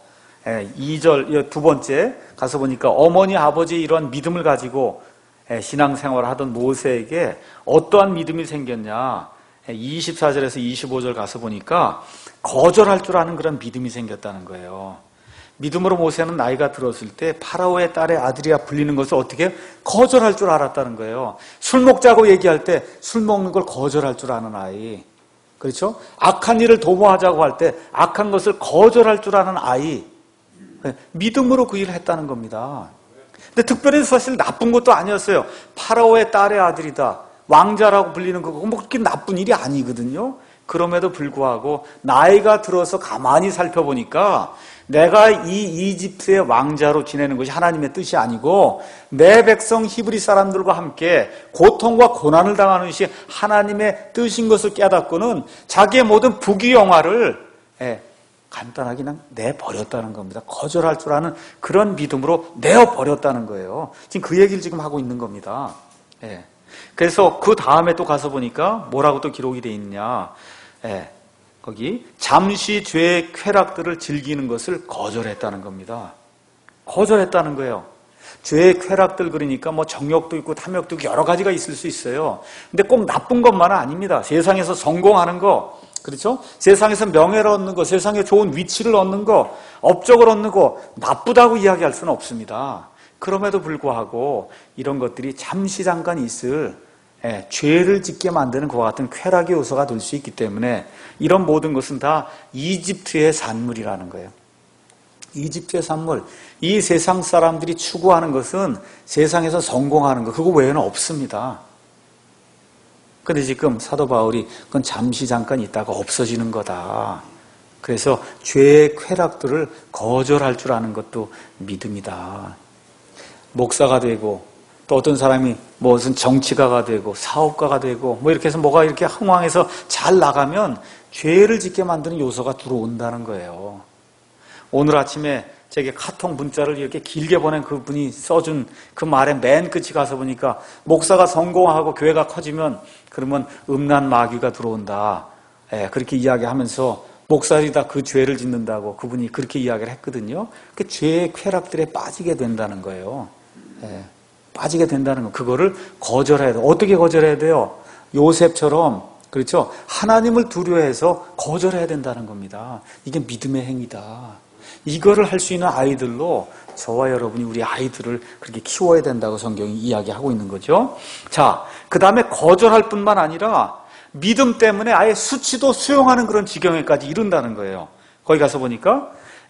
2절 두 번째 가서 보니까 어머니 아버지의 이러한 믿음을 가지고 신앙생활을 하던 모세에게 어떠한 믿음이 생겼냐. 24절에서 25절 가서 보니까 거절할 줄 아는 그런 믿음이 생겼다는 거예요. 믿음으로 모세는 나이가 들었을 때 파라오의 딸의 아들이야 불리는 것을 어떻게 거절할 줄 알았다는 거예요. 술 먹자고 얘기할 때 술 먹는 걸 거절할 줄 아는 아이. 그렇죠? 악한 일을 도모하자고 할 때 악한 것을 거절할 줄 아는 아이. 믿음으로 그 일을 했다는 겁니다. 근데 특별히 사실 나쁜 것도 아니었어요. 파라오의 딸의 아들이다. 왕자라고 불리는 거고 그렇게 나쁜 일이 아니거든요. 그럼에도 불구하고 나이가 들어서 가만히 살펴보니까 내가 이 이집트의 왕자로 지내는 것이 하나님의 뜻이 아니고 내 백성 히브리 사람들과 함께 고통과 고난을 당하는 것이 하나님의 뜻인 것을 깨닫고는 자기의 모든 부귀영화를 간단하게 그냥 내버렸다는 겁니다. 거절할 줄 아는 그런 믿음으로 내어버렸다는 거예요. 지금 그 얘기를 지금 하고 있는 겁니다. 그래서 그 다음에 또 가서 보니까 뭐라고 또 기록이 돼 있냐. 거기 잠시 죄의 쾌락들을 즐기는 것을 거절했다는 겁니다. 거절했다는 거예요. 죄의 쾌락들 그러니까 정욕도 있고 탐욕도 있고 여러 가지가 있을 수 있어요. 근데 꼭 나쁜 것만은 아닙니다. 세상에서 성공하는 거, 그렇죠? 세상에서 명예를 얻는 거, 세상에 좋은 위치를 얻는 거, 업적을 얻는 거 나쁘다고 이야기할 수는 없습니다. 그럼에도 불구하고 이런 것들이 잠시 잠깐 있을 죄를 짓게 만드는 그와 같은 쾌락의 요소가 될 수 있기 때문에 이런 모든 것은 다 이집트의 산물이라는 거예요. 이집트의 산물. 이 세상 사람들이 추구하는 것은 세상에서 성공하는 것, 그거 외에는 없습니다. 그런데 지금 사도 바울이 그건 잠시 잠깐 있다가 없어지는 거다. 그래서 죄의 쾌락들을 거절할 줄 아는 것도 믿음이다. 목사가 되고 또 어떤 사람이 무슨 정치가가 되고 사업가가 되고 이렇게 해서 뭐가 이렇게 흥왕해서 잘 나가면 죄를 짓게 만드는 요소가 들어온다는 거예요. 오늘 아침에 제게 카톡 문자를 이렇게 길게 보낸 그분이 써준 그 말의 맨 끝이 가서 보니까 목사가 성공하고 교회가 커지면 그러면 음란 마귀가 들어온다. 그렇게 이야기하면서 목사들이 다 그 죄를 짓는다고 그분이 그렇게 이야기를 했거든요. 그 죄의 쾌락들에 빠지게 된다는 거예요. 빠지게 된다는 거. 그거를 거절해야 돼요. 어떻게 거절해야 돼요? 요셉처럼 그렇죠? 하나님을 두려워해서 거절해야 된다는 겁니다. 이게 믿음의 행위다. 이거를 할 수 있는 아이들로 저와 여러분이 우리 아이들을 그렇게 키워야 된다고 성경이 이야기하고 있는 거죠. 자, 그 다음에 거절할 뿐만 아니라 믿음 때문에 아예 수치도 수용하는 그런 지경에까지 이른다는 거예요. 거기 가서 보니까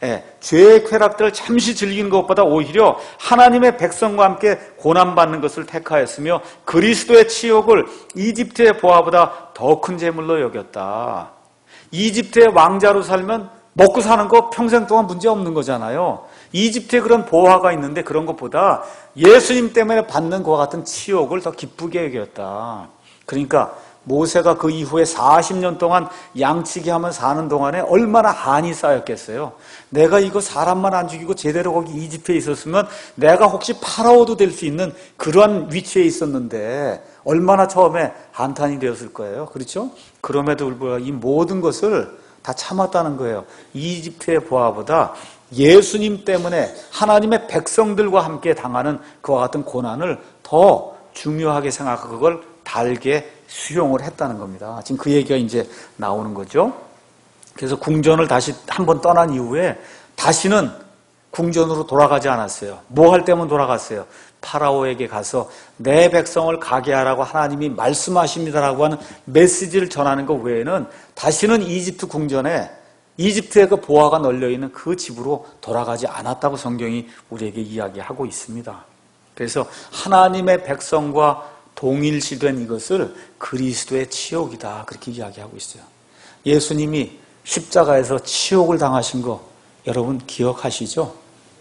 죄의 쾌락들을 잠시 즐기는 것보다 오히려 하나님의 백성과 함께 고난받는 것을 택하였으며 그리스도의 치욕을 이집트의 보화보다 더 큰 재물로 여겼다. 이집트의 왕자로 살면 먹고 사는 거 평생 동안 문제 없는 거잖아요. 이집트에 그런 보화가 있는데 그런 것보다 예수님 때문에 받는 그와 같은 치욕을 더 기쁘게 여겼다. 그러니까 모세가 그 이후에 40년 동안 양치기 하면 사는 동안에 얼마나 한이 쌓였겠어요. 내가 이거 사람만 안 죽이고 제대로 거기 이집트에 있었으면 내가 혹시 파라오도 될 수 있는 그러한 위치에 있었는데 얼마나 처음에 한탄이 되었을 거예요. 그렇죠? 그럼에도 불구하고 이 모든 것을 다 참았다는 거예요. 이집트의 보화보다 예수님 때문에 하나님의 백성들과 함께 당하는 그와 같은 고난을 더 중요하게 생각하고 그걸 달게 수용을 했다는 겁니다. 지금 그 얘기가 이제 나오는 거죠. 그래서 궁전을 다시 한번 떠난 이후에 다시는 궁전으로 돌아가지 않았어요. 뭐 할 때만 돌아갔어요? 파라오에게 가서 내 백성을 가게 하라고 하나님이 말씀하십니다라고 하는 메시지를 전하는 것 외에는 다시는 이집트 궁전에 이집트의 그 보화가 널려있는 그 집으로 돌아가지 않았다고 성경이 우리에게 이야기하고 있습니다. 그래서 하나님의 백성과 동일시된 이것을 그리스도의 치욕이다 그렇게 이야기하고 있어요. 예수님이 십자가에서 치욕을 당하신 거 여러분 기억하시죠?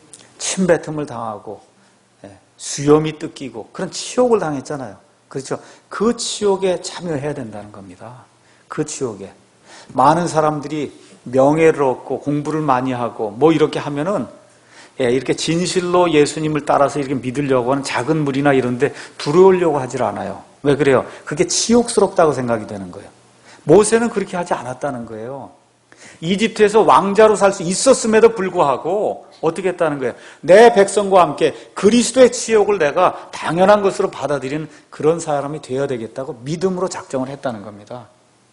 침뱉음을 당하고 수염이 뜯기고 그런 치욕을 당했잖아요. 그렇죠? 그 치욕에 참여해야 된다는 겁니다. 그 치욕에. 많은 사람들이 명예를 얻고 공부를 많이 하고 뭐 이렇게 하면은 이렇게 진실로 예수님을 따라서 이렇게 믿으려고 하는 작은 무리나 이런 데 들어오려고 하질 않아요. 왜 그래요? 그게 치욕스럽다고 생각이 되는 거예요. 모세는 그렇게 하지 않았다는 거예요. 이집트에서 왕자로 살 수 있었음에도 불구하고 어떻게 했다는 거예요? 내 백성과 함께 그리스도의 치욕을 내가 당연한 것으로 받아들이는 그런 사람이 되어야 되겠다고 믿음으로 작정을 했다는 겁니다.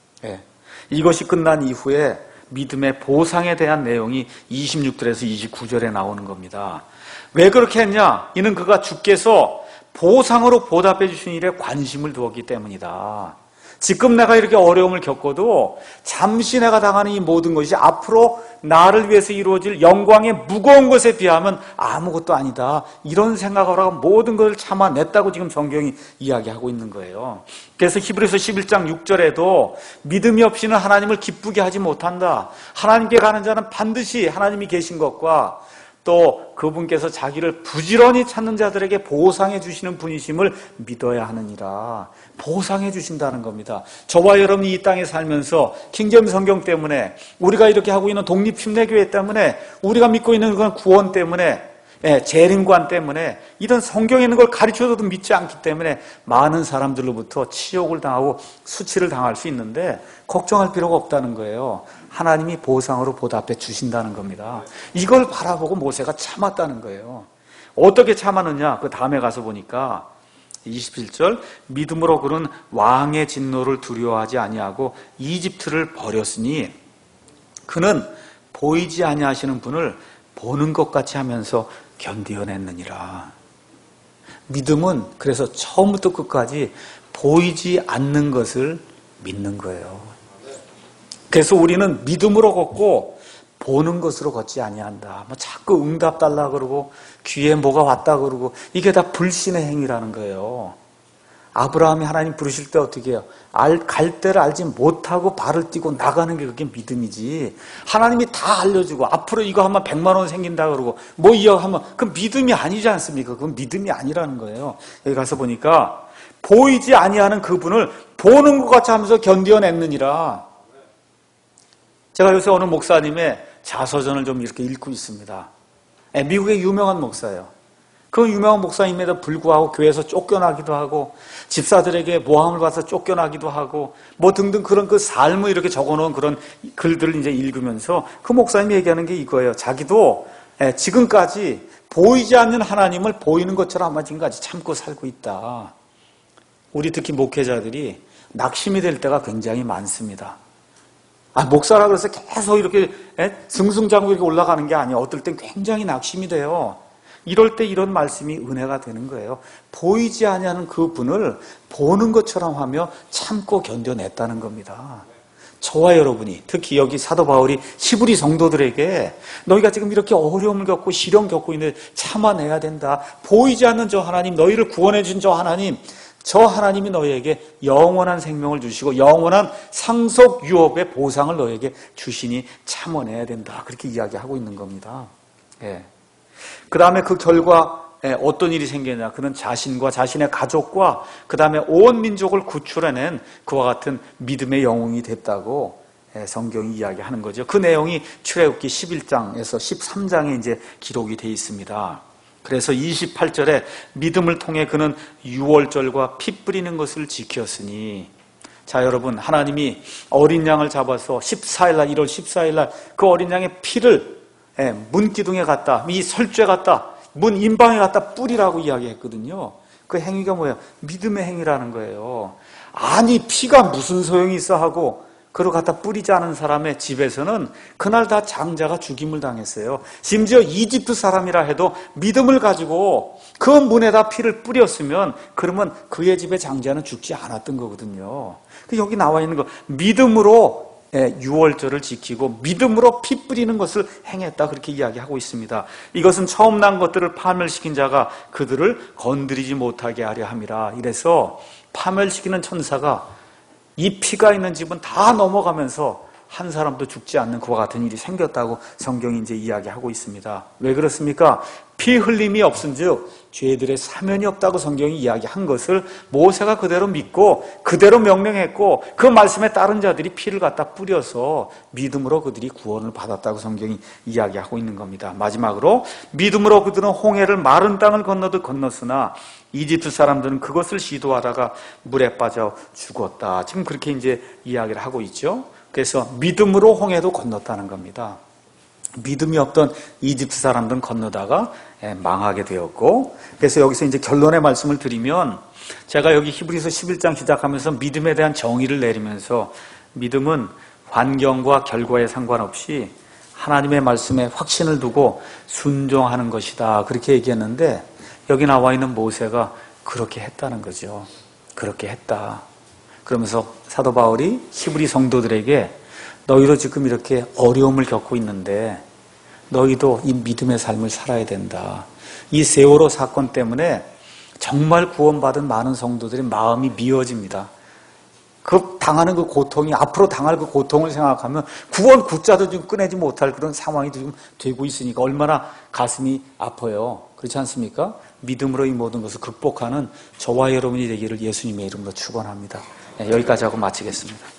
이것이 끝난 이후에 믿음의 보상에 대한 내용이 26절에서 29절에 나오는 겁니다. 왜 그렇게 했냐? 이는 그가 주께서 보상으로 보답해 주신 일에 관심을 두었기 때문이다. 지금 내가 이렇게 어려움을 겪어도 잠시 내가 당하는 이 모든 것이 앞으로 나를 위해서 이루어질 영광의 무거운 것에 비하면 아무것도 아니다. 이런 생각을 하고 모든 것을 참아냈다고 지금 성경이 이야기하고 있는 거예요. 그래서 히브리서 11장 6절에도 믿음이 없이는 하나님을 기쁘게 하지 못한다. 하나님께 가는 자는 반드시 하나님이 계신 것과 또 그분께서 자기를 부지런히 찾는 자들에게 보상해 주시는 분이심을 믿어야 하느니라. 보상해 주신다는 겁니다. 저와 여러분이 이 땅에 살면서 킹제임스 성경 때문에 우리가 이렇게 하고 있는 독립침례교회 때문에 우리가 믿고 있는 그런 구원 때문에 재림관 때문에 이런 성경에 있는 걸 가르쳐줘도 믿지 않기 때문에 많은 사람들로부터 치욕을 당하고 수치를 당할 수 있는데 걱정할 필요가 없다는 거예요. 하나님이 보상으로 보답해 주신다는 겁니다. 이걸 바라보고 모세가 참았다는 거예요. 어떻게 참았느냐? 그 다음에 가서 보니까 27절 믿음으로 그는 왕의 진노를 두려워하지 아니하고 이집트를 버렸으니 그는 보이지 아니하시는 분을 보는 것 같이 하면서 견디어냈느니라. 믿음은 그래서 처음부터 끝까지 보이지 않는 것을 믿는 거예요. 그래서 우리는 믿음으로 걷고 보는 것으로 걷지 아니한다. 뭐 자꾸 응답 달라 그러고 귀에 뭐가 왔다 그러고 이게 다 불신의 행위라는 거예요. 아브라함이 하나님 부르실 때 어떻게 해요? 갈 때를 알지 못하고 발을 띄고 나가는 게 그게 믿음이지. 하나님이 다 알려주고 앞으로 이거 하면 100만 원 생긴다 그러고 뭐 이거 하면 그 믿음이 아니지 않습니까? 그건 믿음이 아니라는 거예요. 여기 가서 보니까 보이지 아니하는 그분을 보는 것 같이 하면서 견디어냈느니라. 제가 요새 어느 목사님의 자서전을 좀 이렇게 읽고 있습니다. 미국의 유명한 목사예요. 그 유명한 목사님에도 불구하고 교회에서 쫓겨나기도 하고 집사들에게 모함을 받아서 쫓겨나기도 하고 뭐 등등 그런 그 삶을 이렇게 적어놓은 그런 글들을 이제 읽으면서 그 목사님이 얘기하는 게 이거예요. 자기도 지금까지 보이지 않는 하나님을 보이는 것처럼 아마 지금까지 참고 살고 있다. 우리 특히 목회자들이 낙심이 될 때가 굉장히 많습니다. 목사라 그래서 계속 이렇게 승승장구 이렇게 올라가는 게 아니에요. 어떨 땐 굉장히 낙심이 돼요. 이럴 때 이런 말씀이 은혜가 되는 거예요. 보이지 아니하는 그 분을 보는 것처럼 하며 참고 견뎌냈다는 겁니다. 저와 여러분이, 특히 여기 사도 바울이 히브리 성도들에게 너희가 지금 이렇게 어려움을 겪고 시련 겪고 있는데 참아내야 된다. 보이지 않는 저 하나님, 너희를 구원해 준 저 하나님, 저 하나님이 너희에게 영원한 생명을 주시고 영원한 상속 유업의 보상을 너희에게 주시니 참아내야 된다. 그렇게 이야기하고 있는 겁니다. 예. 그 다음에 그 결과 어떤 일이 생기냐. 그는 자신과 자신의 가족과 그 다음에 온 민족을 구출해낸 그와 같은 믿음의 영웅이 됐다고 성경이 이야기하는 거죠. 그 내용이 출애굽기 11장에서 13장에 이제 기록이 되어 있습니다. 그래서 28절에 믿음을 통해 그는 유월절과 피 뿌리는 것을 지켰으니, 자 여러분, 하나님이 어린 양을 잡아서 14일날 1월 14일날 그 어린 양의 피를 문 기둥에 갖다, 이 설주에 갖다, 문 인방에 갖다 뿌리라고 이야기했거든요. 그 행위가 뭐예요? 믿음의 행위라는 거예요. 아니 피가 무슨 소용이 있어 하고 그걸 갖다 뿌리지 않은 사람의 집에서는 그날 다 장자가 죽임을 당했어요. 심지어 이집트 사람이라 해도 믿음을 가지고 그 문에다 피를 뿌렸으면 그러면 그의 집의 장자는 죽지 않았던 거거든요. 여기 나와 있는 거, 믿음으로 유월절을 지키고 믿음으로 피 뿌리는 것을 행했다, 그렇게 이야기하고 있습니다. 이것은 처음 난 것들을 파멸시킨 자가 그들을 건드리지 못하게 하려 함이라. 이래서 파멸시키는 천사가 이 피가 있는 집은 다 넘어가면서 한 사람도 죽지 않는 그와 같은 일이 생겼다고 성경이 이제 이야기하고 있습니다. 왜 그렇습니까? 피 흘림이 없은즉 죄들의 사면이 없다고 성경이 이야기한 것을 모세가 그대로 믿고 그대로 명령했고 그 말씀에 따른 자들이 피를 갖다 뿌려서 믿음으로 그들이 구원을 받았다고 성경이 이야기하고 있는 겁니다. 마지막으로 믿음으로 그들은 홍해를 마른 땅을 건너듯 건넜으나 이집트 사람들은 그것을 시도하다가 물에 빠져 죽었다. 지금 그렇게 이제 이야기를 하고 있죠. 그래서 믿음으로 홍해도 건넜다는 겁니다. 믿음이 없던 이집트 사람들은 건너다가 망하게 되었고, 그래서 여기서 이제 결론의 말씀을 드리면, 제가 여기 히브리서 11장 시작하면서 믿음에 대한 정의를 내리면서 믿음은 환경과 결과에 상관없이 하나님의 말씀에 확신을 두고 순종하는 것이다, 그렇게 얘기했는데 여기 나와 있는 모세가 그렇게 했다는 거죠. 그렇게 했다. 그러면서 사도 바울이 히브리 성도들에게 너희도 지금 이렇게 어려움을 겪고 있는데 너희도 이 믿음의 삶을 살아야 된다. 이 세월호 사건 때문에 정말 구원받은 많은 성도들의 마음이 미어집니다. 그 당하는 그 고통이, 앞으로 당할 그 고통을 생각하면 구원 굿자도 좀 꺼내지 못할 그런 상황이 지금 되고 있으니까 얼마나 가슴이 아파요. 그렇지 않습니까? 믿음으로 이 모든 것을 극복하는 저와 여러분이 되기를 예수님의 이름으로 축원합니다. 여기까지 하고 마치겠습니다.